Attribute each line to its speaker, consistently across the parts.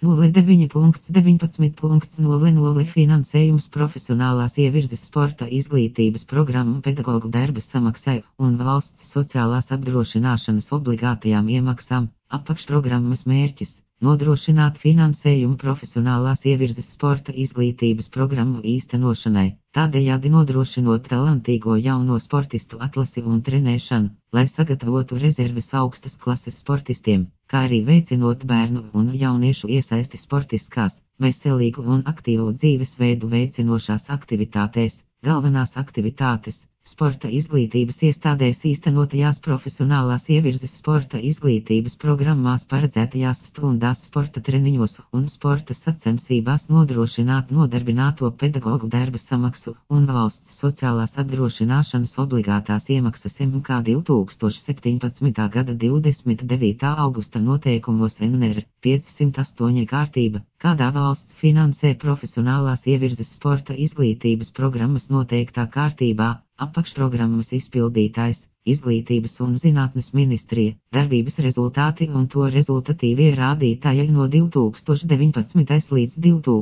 Speaker 1: 09.19.00 Finansējums profesionālās ievirzes sporta izglītības programmu pedagogu darba samaksai un valsts sociālās apdrošināšanas obligātajām iemaksām. Apakšprogrammas mērķis - nodrošināt finansējumu profesionālās ievirzes sporta izglītības programmu īstenošanai, tādējādi nodrošinot talantīgo jauno sportistu atlasi un trenēšanu, lai sagatavotu rezerves augstas klases sportistiem, kā arī veicinot bērnu un jauniešu iesaisti sportiskās, veselīgu un aktīvu dzīvesveidu veicinošās aktivitātēs. Galvenās aktivitātes - sporta izglītības iestādēs īstenotajās profesionālās ievirzes sporta izglītības programmās paredzētajās stundās sporta treniņos un sporta sacensībās nodrošināt nodarbināto pedagogu darba samaksu un valsts sociālās apdrošināšanas obligātās iemaksas MK 2017. gada 29. augusta noteikumos NR 508 kārtība, kādā valsts finansē profesionālās ievirzes sporta izglītības programmas noteiktā kārtībā. Apakšprogrammas izpildītājs - Izglītības un zinātnes ministrija, darbības rezultāti un to rezultatīvie rādītāji no 2019. līdz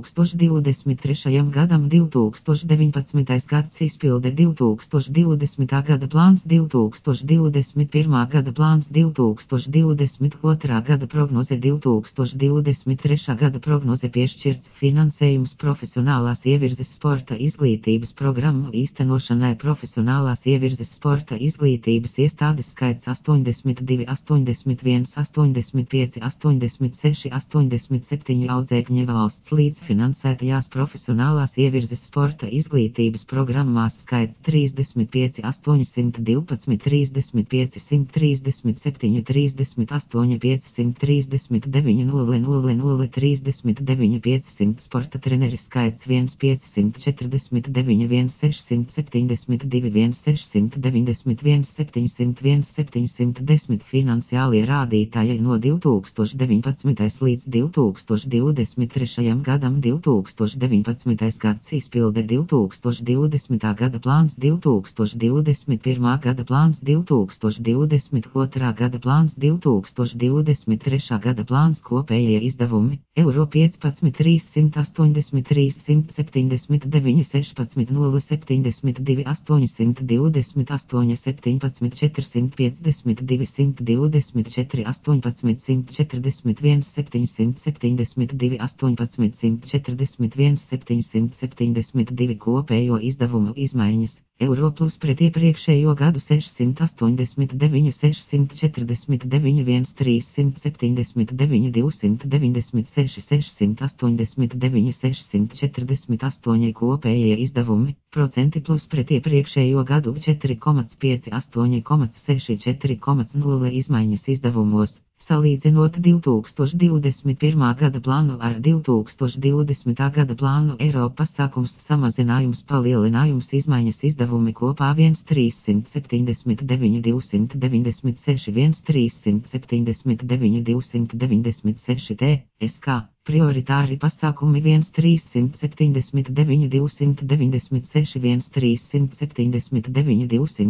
Speaker 1: 2023. gadam. 2019. gads izpilde 2020. gada plāns 2021. gada plāns 2022. gada prognoze 2023. gada prognoze piešķirts finansējums profesionālās ievirzes sporta izglītības programmu īstenošanai profesionālās ievirzes sporta izglītības iestādes skaits 82, 81, 85, 86, 87 audzēkņa valsts līdzfinansētajās profesionālās ievirzes sporta izglītības programmās skaits 35, 812, 35, 137, 38, 539, 00, 39, 500 sporta treneru skaits 1, 549, 1, 672, 1, 691, 701, 710 finansiālie rādītāji no 2019. līdz 2023. gadam. 2019. gads izpilde 2020. gada plāns 2021. gada plāns 2022. gada plāns 2023. gada plāns kopējie izdevumi eiro 15 383 179 16 072 828 17 452 124 18 141 772 18 141 772 kopējo izdevumu izmaiņas. Eiro plus pret iepriekšējo gadu 689, 649, 1, 379, 296, 689, 648 kopējie izdevumi, procenti plus pret iepriekšējo gadu 4,5, 8,6, 4,0 izmaiņas izdevumos. Salīdzinot 2021. gada plānu ar 2020. gada plānu, eiro pasākums samazinājums palielinājums izmaiņas izdevumi kopā 1 379 296 1 379 296 TSK. Prioritāri pasākumi 1 379 296 1 379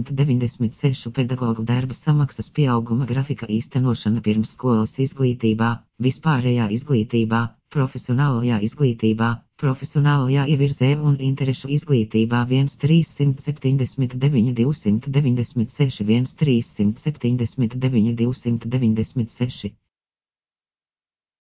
Speaker 1: 296 pedagogu darba samaksas pieauguma grafika īstenošana pirmsskolas izglītībā, vispārējā izglītībā, profesionālajā ievirzē un interešu izglītībā 1 379 296 1 379 296.